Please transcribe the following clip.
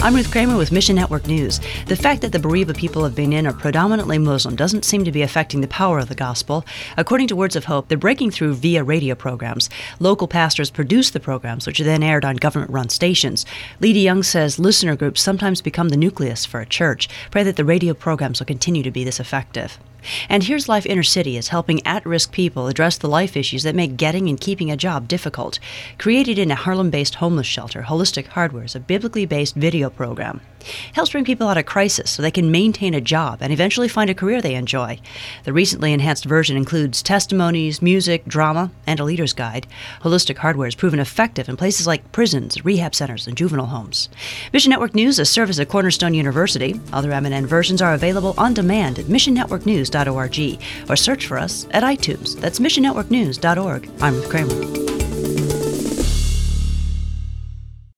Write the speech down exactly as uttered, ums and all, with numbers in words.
I'm Ruth Kramer with Mission Network News. The fact that the Bariba people of Benin are predominantly Muslim doesn't seem to be affecting the power of the gospel. According to Words of Hope, they're breaking through via radio programs. Local pastors produce the programs, which are then aired on government-run stations. Leda Young says listener groups sometimes become the nucleus for a church. Pray that the radio programs will continue to be this effective. And Here's Life Inner City is helping at-risk people address the life issues that make getting and keeping a job difficult. Created in a Harlem-based homeless shelter, Holistic Hardware is a biblically based video program. It helps bring people out of crisis so they can maintain a job and eventually find a career they enjoy. The recently enhanced version includes testimonies, music, drama, and a leader's guide. Holistic Hardware has proven effective in places like prisons, rehab centers, and juvenile homes. Mission Network News is service at Cornerstone University. Other M N N versions are available on demand at mission network news dot org or search for us at iTunes. That's mission network news dot org. I'm Ruth Kramer.